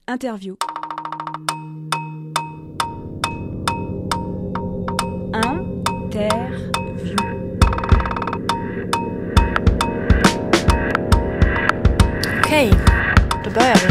Interview. Interview. Okej, då börjar vi.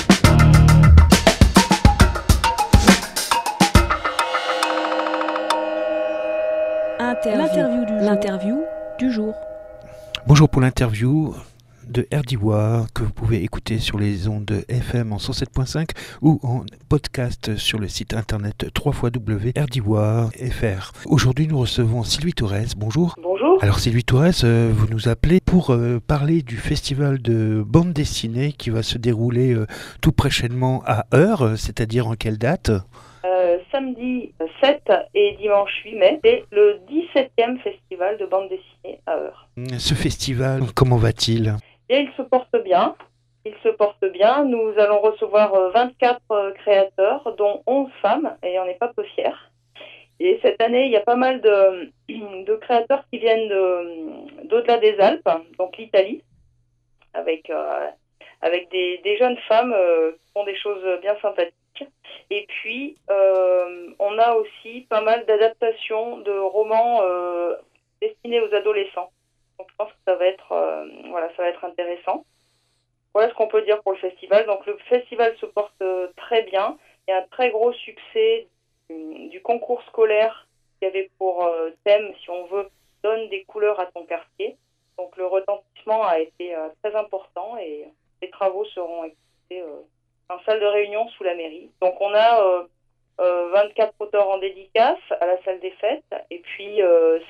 L'interview du jour. Bonjour pour l'interview de RDWAR que vous pouvez écouter sur les ondes FM en 107.5 ou en podcast sur le site internet www.rdwar.fr. Aujourd'hui, nous recevons Sylvie Torres. Bonjour. Bonjour. Alors Sylvie Torres, vous nous appelez pour parler du festival de bande dessinée qui va se dérouler tout prochainement à Eure, c'est-à-dire en quelle date ? Samedi 7 et dimanche 8 mai, c'est le 17e festival de bande dessinée à Eure. Ce festival, comment va-t-il ? Et il se porte bien. Nous allons recevoir 24 créateurs, dont 11 femmes, et on n'est pas peu fiers. Et cette année, il y a pas mal de créateurs qui viennent d'au-delà des Alpes, donc l'Italie, avec des jeunes femmes qui font des choses bien sympathiques. Et puis, on a aussi pas mal d'adaptations de romans destinés aux adolescents. Donc, je pense que ça va être intéressant. Voilà ce qu'on peut dire pour le festival. Donc, le festival se porte très bien. Il y a un très gros succès du concours scolaire qui avait pour thème, si on veut, donne des couleurs à ton quartier. Donc, le retentissement a été très important et les travaux seront exécutés en salle de réunion sous la mairie. Donc on a 24 auteurs en dédicace à la salle des fêtes et puis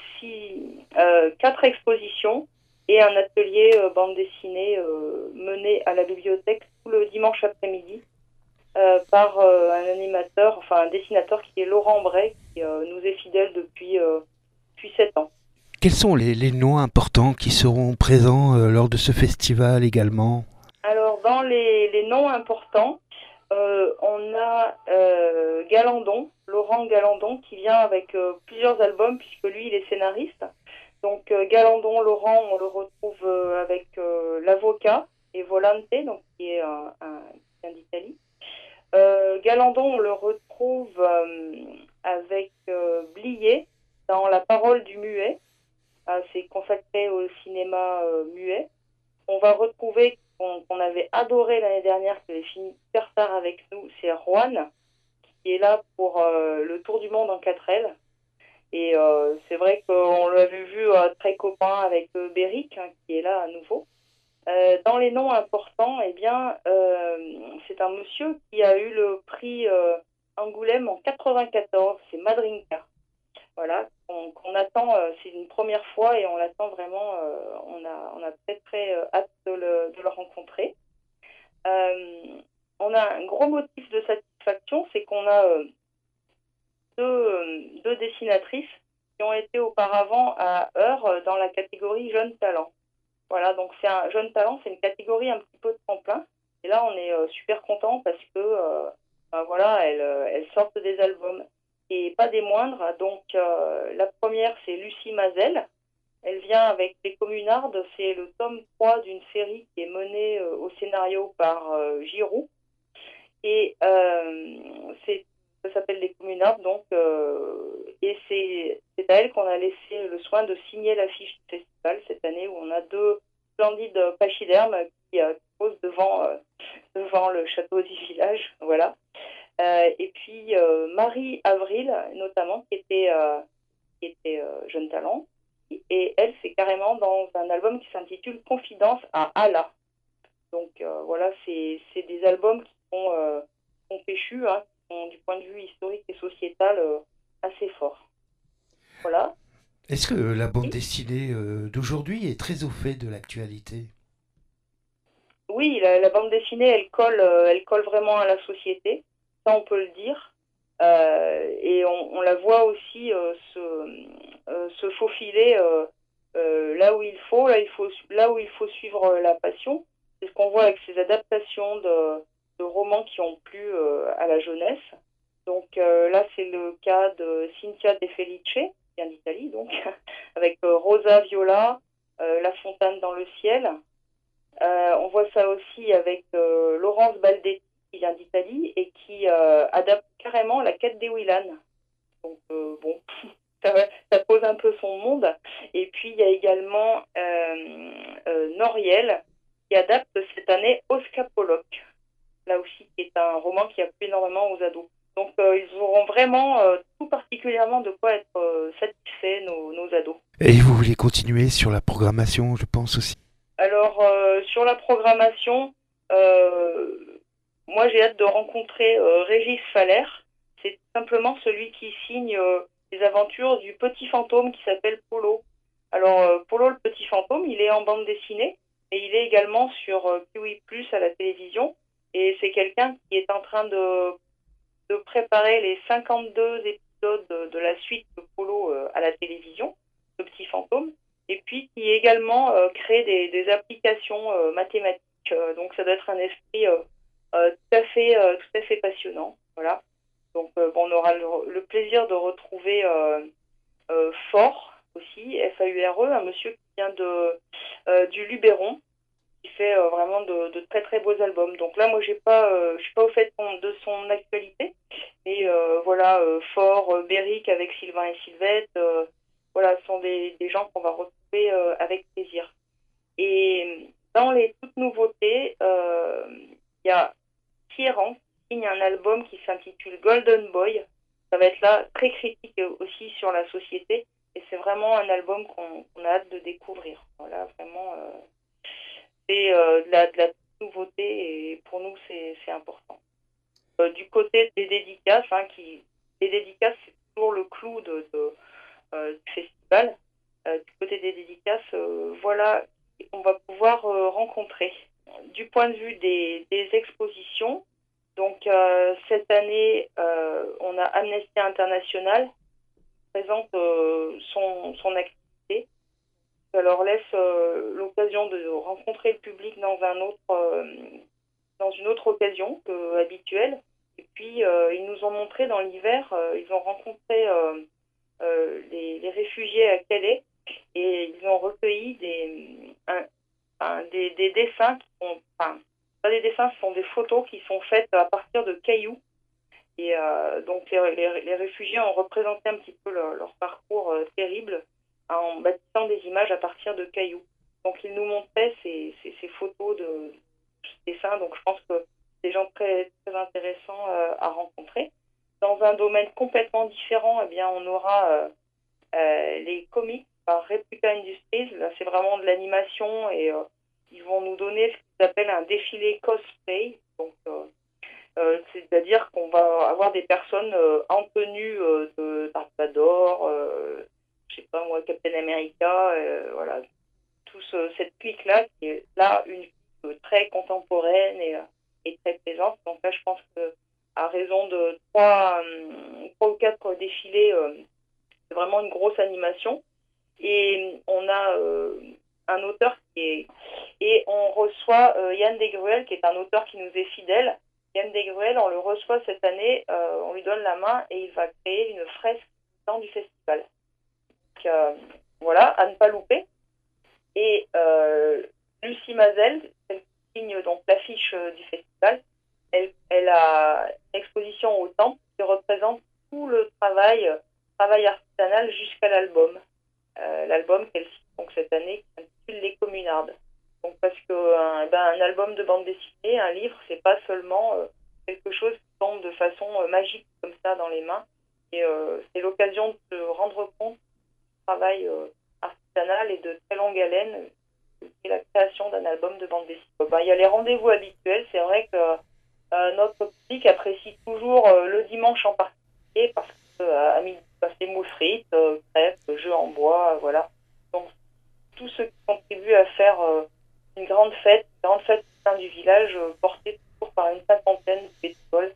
4 expositions et un atelier bande dessinée mené à la bibliothèque tout le dimanche après-midi par un dessinateur qui est Laurent Bray, qui nous est fidèle depuis 7 ans. Quels sont les noms importants qui seront présents lors de ce festival également ? Alors, dans les noms importants, on a Laurent Galandon, qui vient avec plusieurs albums, puisque lui, il est scénariste. Donc, Galandon, Laurent, on le retrouve avec L'Avocat et Volante, donc, qui est un d'Italie. Galandon, on le retrouve avec Blier, dans La Parole du Muet. C'est consacré au cinéma muet. On va retrouver qu'on avait adoré l'année dernière, qui avait fini super tard avec nous, c'est Juan, qui est là pour le tour du monde en 4L. Et c'est vrai qu'on l'avait vu très copain avec Béric, qui est là à nouveau. Dans les noms importants, c'est un monsieur qui a eu le prix Angoulême en 94, c'est Madrinka. Voilà, qu'on attend, c'est une première fois et on l'attend vraiment, on a très hâte de le rencontrer. On a un gros motif de satisfaction, c'est qu'on a deux dessinatrices qui ont été auparavant à Eure dans la catégorie Jeune Talent. Voilà, donc c'est un jeune talent, c'est une catégorie un petit peu de tremplin. Et là, on est super content parce que elles sortent des albums. Et pas des moindres. Donc, la première, c'est Lucie Mazel. Elle vient avec Les Communardes. C'est le tome 3 d'une série qui est menée au scénario par Giroud. Et ça s'appelle Les Communardes. Donc, et c'est à elle qu'on a laissé le soin de signer l'affiche du festival cette année, où on a 2 splendides pachydermes qui posent devant le château du village. Voilà. Et puis Marie Avril, notamment, qui était jeune talent. Et elle, c'est carrément dans un album qui s'intitule Confidence à Allah. Donc voilà, c'est des albums qui sont péchus, qui sont du point de vue historique et sociétal assez forts. Voilà. Est-ce que la bande dessinée d'aujourd'hui est très au fait de l'actualité ? Oui, la bande dessinée, elle colle vraiment à la société. Ça, on peut le dire. Et on la voit aussi se faufiler là où il faut suivre la passion. C'est ce qu'on voit avec ces adaptations de romans qui ont plu à la jeunesse. Donc là, c'est le cas de Cynthia De Felice, qui vient d'Italie, donc, avec Rosa Viola, La Fontaine dans le ciel. On voit ça aussi avec Laurence Baldetti, qui vient d'Italie et qui adapte carrément la quête des Willan. Donc bon, ça pose un peu son monde. Et puis il y a également Noriel qui adapte cette année Oscapoloc, là aussi qui est un roman qui a plu énormément aux ados. Donc ils auront vraiment tout particulièrement de quoi être satisfaits, nos ados. Et vous voulez continuer sur la programmation, je pense aussi. Alors sur la programmation, moi j'ai hâte de rencontrer Régis Faller. C'est tout simplement celui qui signe les aventures du petit fantôme qui s'appelle Polo. Alors Polo le petit fantôme, il est en bande dessinée et il est également sur Kiwi Plus à la télévision. Et c'est quelqu'un qui est en train de préparer les 52 épisodes de la suite de Polo à la télévision, le petit fantôme, et puis qui également crée des applications mathématiques. Donc ça doit être un esprit tout à fait passionnant. Voilà. Donc bon, on aura le plaisir de retrouver Faure aussi, Faure, un monsieur qui vient du Luberon, qui fait vraiment de très très beaux albums. Donc là, moi, je suis pas au fait de son actualité, mais voilà, Faure, Béric avec Sylvain et Sylvette, voilà, ce sont des gens qu'on va retrouver avec plaisir. Et dans les toutes nouveautés, il y a Pierran qui signe un album qui s'intitule Golden Boy. Ça va être là très critique aussi sur la société, et c'est vraiment un album qu'on a hâte de découvrir. Voilà, vraiment. C'est de la nouveauté et pour nous c'est important. Du côté des dédicaces, les dédicaces c'est toujours le clou du festival. Du côté des dédicaces, voilà, on va pouvoir rencontrer. Du point de vue des expositions, donc cette année on a Amnesty International qui présente son activité. Ça leur laisse l'occasion de rencontrer le public dans une autre occasion que habituelle. Et puis, ils nous ont montré dans l'hiver, ils ont rencontré les réfugiés à Calais et ils ont recueilli des dessins qui sont, pas des dessins, ce sont des photos qui sont faites à partir de cailloux. Et donc, les réfugiés ont représenté un petit peu leur parcours terrible en bâtissant des images à partir de cailloux. Donc ils nous montraient ces photos de dessins, donc je pense que c'est des gens très, très intéressants à rencontrer. Dans un domaine complètement différent, eh bien, on aura les comics par Replica Industries. Là, c'est vraiment de l'animation et ils vont nous donner ce qu'ils appellent un défilé cosplay. Donc, c'est-à-dire qu'on va avoir des personnes en tenue de Dark Vador, je sais pas moi, Captain America, voilà, toute cette clique-là qui est là une très contemporaine et très plaisante. Donc là, je pense que à raison de 3 ou 4 défilés, c'est vraiment une grosse animation. Et on a un auteur et on reçoit Yann Desgruel, qui est un auteur qui nous est fidèle. Yann Desgruel, on le reçoit cette année, on lui donne la main et il va créer une fresque dans du festival. Voilà, à ne pas louper. Et Lucie Mazel, elle signe donc l'affiche du festival. Elle a une exposition au Temple qui représente tout le travail artisanal jusqu'à l'album. L'album qu'elle signe donc cette année qui s'intitule Les Communardes. Donc parce que un album de bande dessinée, un livre, c'est pas seulement quelque chose qui tombe de façon magique comme ça dans les mains. Et c'est l'occasion de se rendre compte du travail artisanal et de très longue haleine et la création d'un album de bande dessinée. Il y a les rendez-vous habituels. C'est vrai que notre public apprécie toujours le dimanche en particulier parce qu'à midi, c'est moules frites, crêpes, jeux en bois, voilà. Donc tout ce qui contribue à faire une grande fête au sein du village, portée toujours par une cinquantaine de bénévoles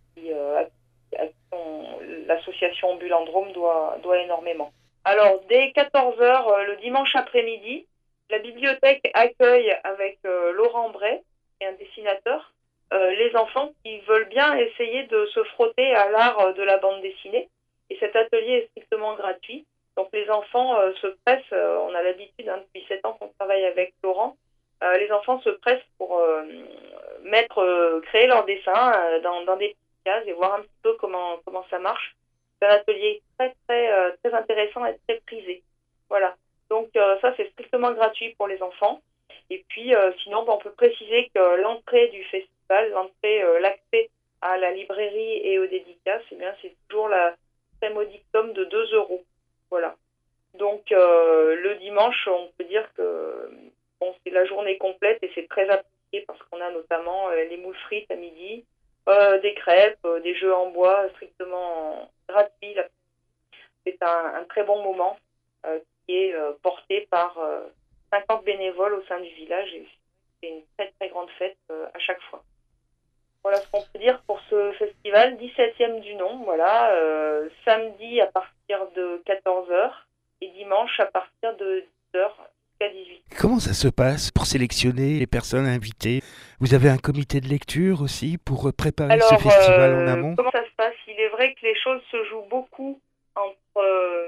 à qui l'association Bulandrome doit énormément. Alors, dès 14h, le dimanche après-midi, la bibliothèque accueille avec Laurent Bray, qui est un dessinateur, les enfants qui veulent bien essayer de se frotter à l'art de la bande dessinée. Et cet atelier est strictement gratuit. Donc les enfants se pressent, on a l'habitude, depuis 7 ans qu'on travaille avec Laurent, les enfants se pressent pour créer leurs dessins dans des petites cases et voir un petit peu comment ça marche. C'est un atelier très intéressant et très prisé. Voilà. Donc ça, c'est strictement gratuit pour les enfants. Et puis sinon, on peut préciser que l'entrée du festival, l'accès à la librairie et aux dédicaces, c'est toujours la très modique somme de 2 €. Voilà. Donc le dimanche, on peut dire que c'est la journée complète et c'est très apprécié parce qu'on a notamment les moules frites à midi, des crêpes, des jeux en bois strictement gratuits. C'est un très bon moment qui est porté par 50 bénévoles au sein du village et c'est une très très grande fête à chaque fois. Voilà ce qu'on peut dire pour ce festival, 17e du nom, voilà, samedi à partir de 14h et dimanche à partir de 10h jusqu'à 18h. Comment ça se passe pour sélectionner les personnes invitées? Vous avez un comité de lecture aussi pour préparer ce festival en amont? Comment ça se passe? Il est vrai que les choses se jouent beaucoup entre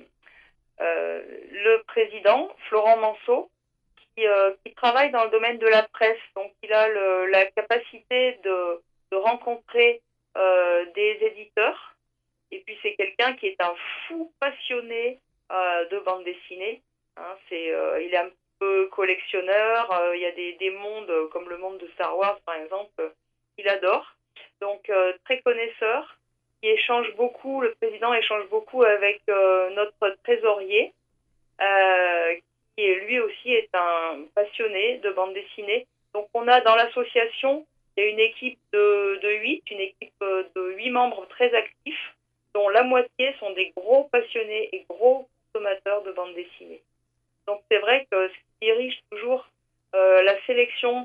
le président, Florent Manceau, qui travaille dans le domaine de la presse. Donc, il a la capacité de rencontrer des éditeurs. Et puis, c'est quelqu'un qui est un fou passionné de bande dessinée. Hein, il est un peu collectionneur. Il y a des mondes, comme le monde de Star Wars, par exemple, qu'il adore. Donc, très connaisseur. Le président échange beaucoup avec notre trésorier, qui lui aussi est un passionné de bande dessinée. Donc on a dans l'association, il y a une équipe de 8 membres très actifs, dont la moitié sont des gros passionnés et gros consommateurs de bande dessinée. Donc c'est vrai que ce qui dirige toujours la sélection,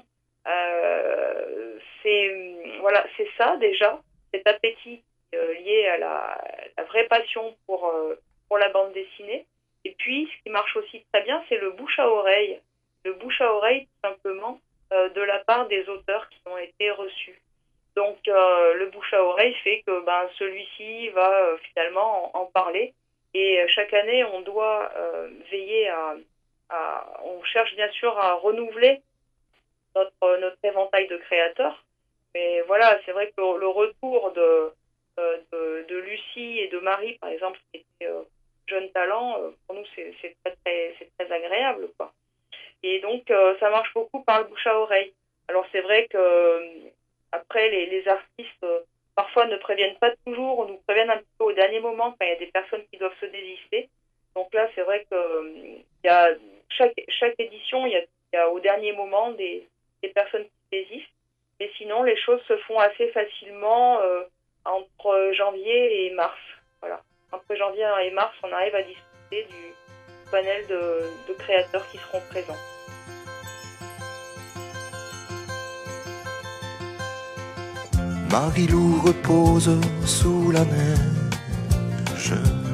c'est ça déjà, cet appétit lié à la vraie passion pour la bande dessinée. Et puis, ce qui marche aussi très bien, c'est le bouche à oreille. Le bouche à oreille, tout simplement, de la part des auteurs qui ont été reçus. Donc, le bouche à oreille fait que celui-ci va finalement en parler. Et chaque année, on doit veiller on cherche bien sûr à renouveler notre éventail de créateurs. Mais voilà, c'est vrai que le retour de Lucie et de Marie, par exemple, qui étaient jeunes talents, pour nous, c'est très agréable, quoi. Et donc, ça marche beaucoup par le bouche à oreille. Alors, c'est vrai que après, les artistes, parfois, ne préviennent pas toujours, ou nous préviennent un petit peu au dernier moment quand il y a des personnes qui doivent se désister. Donc là, c'est vrai que il y a chaque édition, il y a au dernier moment des personnes qui désistent. Mais sinon, les choses se font assez facilement entre janvier et mars. Voilà. Entre janvier et mars, on arrive à discuter du panel de créateurs qui seront présents. Marie-Lou repose sous la neige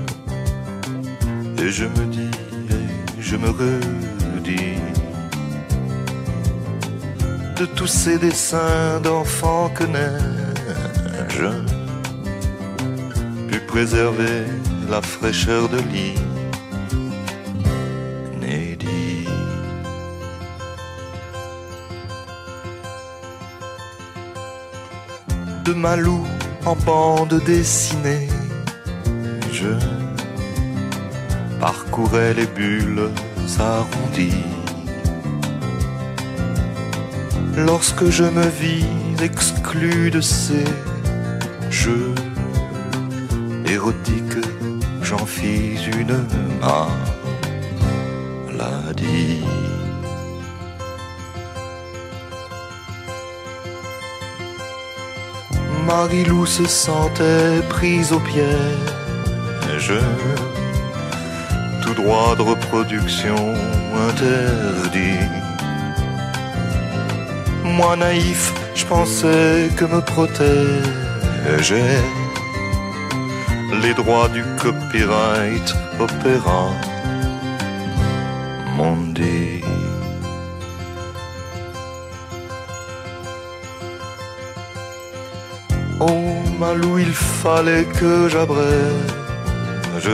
et je me dis et je me redis de tous ces dessins d'enfants que neige put préserver la fraîcheur de l'inédit. De Malou en bande dessinée, je parcourais les bulles arrondies. Lorsque je me vis exclu de ces jeux érotiques, j'en fis une maladie. Marie-Lou se sentait prise au piège, tout droit de reproduction interdit. Moi naïf, je pensais que me protégeaient les droits du copyright opéra mondi. Oh Malou, il fallait que j'abrège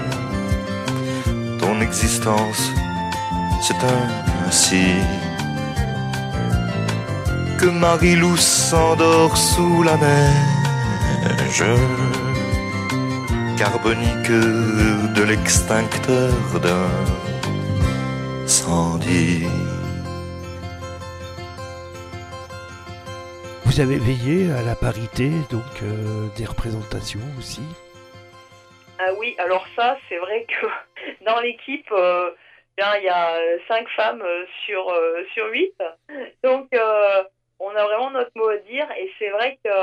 ton existence, c'est ainsi. que Marie-Lou s'endort sous la neige carbonique de l'extincteur d'incendie. Vous avez veillé à la parité, donc des représentations aussi? Ah oui, alors ça, c'est vrai que dans l'équipe, il y a 5 femmes sur 8. Donc, on a vraiment notre mot à dire. Et c'est vrai que,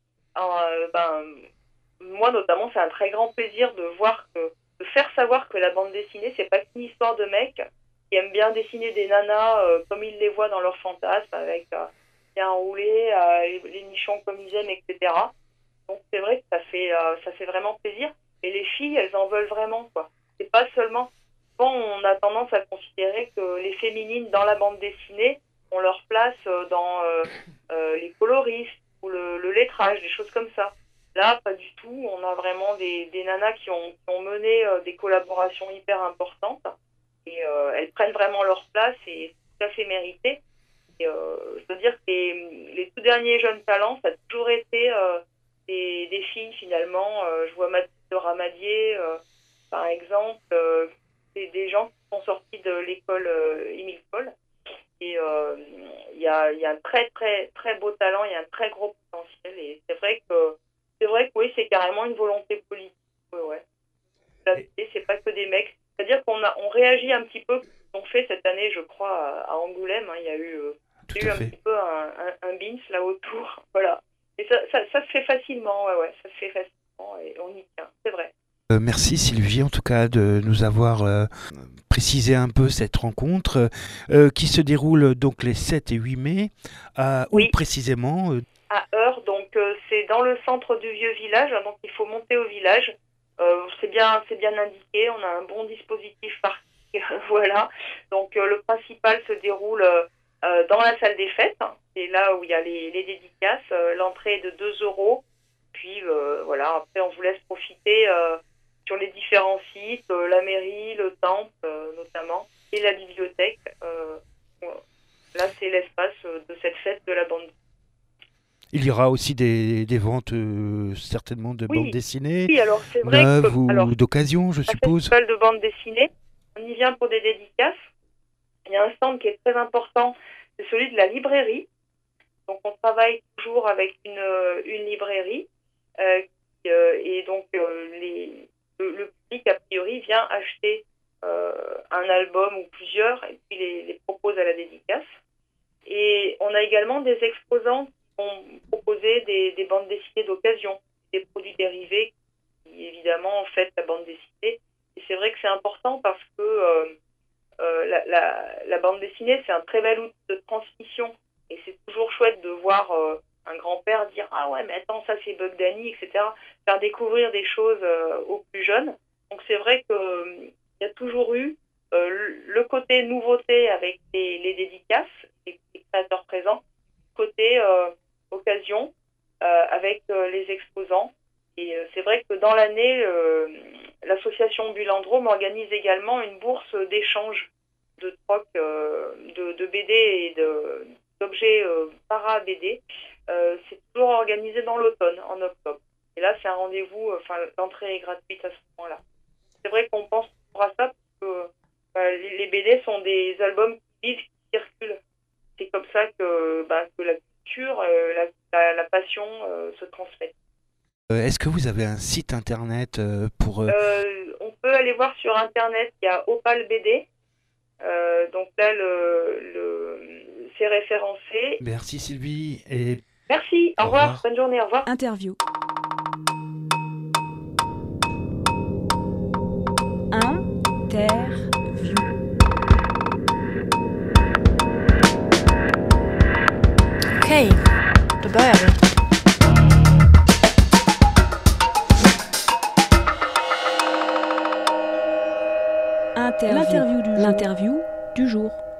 moi notamment, c'est un très grand plaisir de faire savoir que la bande dessinée, c'est pas qu'une histoire de mecs qui aiment bien dessiner des nanas comme ils les voient dans leurs fantasmes, avec bien roulé, les nichons comme ils aiment, etc. Donc, c'est vrai que ça fait vraiment plaisir. Et les filles, elles en veulent vraiment, quoi. C'est pas seulement... Bon, on a tendance à considérer que les féminines dans la bande dessinée, on leur place dans les coloristes ou le lettrage, des choses comme ça. Là, pas du tout. On a vraiment des nanas qui ont mené des collaborations hyper importantes. Et elles prennent vraiment leur place et c'est tout à fait mérité. Et, je veux dire que les tout derniers jeunes talents, ça a toujours été des filles, finalement. Je vois Mathilde Ramadier, par exemple, c'est des gens qui sont sortis de l'école Émile Paul. Et il y a un très, très, très beau talent, il y a un très gros potentiel. Et c'est vrai que oui, c'est carrément une volonté politique. Ouais. C'est pas que des mecs. C'est-à-dire qu'on réagit un petit peu, on fait cette année, je crois, à Angoulême. Hein, il y a eu un petit peu un bins là autour. Voilà. Et ça se fait facilement, ouais, ça se fait facilement et on y tient, c'est vrai. Merci Sylvie en tout cas de nous avoir précisé un peu cette rencontre qui se déroule donc les 7 et 8 mai oui. Où précisément à Eure, donc c'est dans le centre du vieux village, donc il faut monter au village. C'est bien indiqué, on a un bon dispositif parking, voilà. Donc le principal se déroule dans la salle des fêtes, c'est là où il y a les dédicaces, l'entrée est de 2 €, puis voilà, après on vous laisse profiter sur les différents sites, la mairie, le temple notamment, et la bibliothèque. Là c'est l'espace de cette fête de la bande. Il y aura aussi des ventes certainement de bandes dessinées, oui, alors c'est vrai neuves ou d'occasion, je suppose. Un festival de bande dessinée, on y vient pour des dédicaces. Il y a un stand qui est très important, c'est celui de la librairie. Donc on travaille toujours avec une librairie et donc le public a priori vient acheter un album ou plusieurs et puis les propose à la dédicace. Et on a également des exposants ont proposé des bandes dessinées d'occasion, des produits dérivés qui évidemment en fait la bande dessinée. Et c'est vrai que c'est important parce que la bande dessinée c'est un très bel outil de transmission et c'est toujours chouette de voir un grand-père dire ah ouais mais attends ça c'est Bug Danny, etc. Faire découvrir des choses aux plus jeunes. Donc c'est vrai qu'il y a toujours eu le côté nouveauté avec les dédicaces, les créateurs présents, côté occasion avec les exposants. Et c'est vrai que dans l'année, l'association Bulandrome organise également une bourse d'échange de troc de BD et d'objets para-BD. C'est toujours organisé dans l'automne, en octobre. Et là, c'est un rendez-vous, l'entrée est gratuite à ce moment-là. C'est vrai qu'on pense à ça parce que les BD sont des albums qui vivent, qui circulent. C'est comme ça que la culture, la passion se transmet. Est-ce que vous avez un site internet pour... On peut aller voir sur internet, il y a Opal BD. Donc là, c'est référencé. Merci Sylvie. Et... Merci, au revoir, bonne journée, au revoir. Interview. Interview. Okej, då börjar vi. L'interview du jour.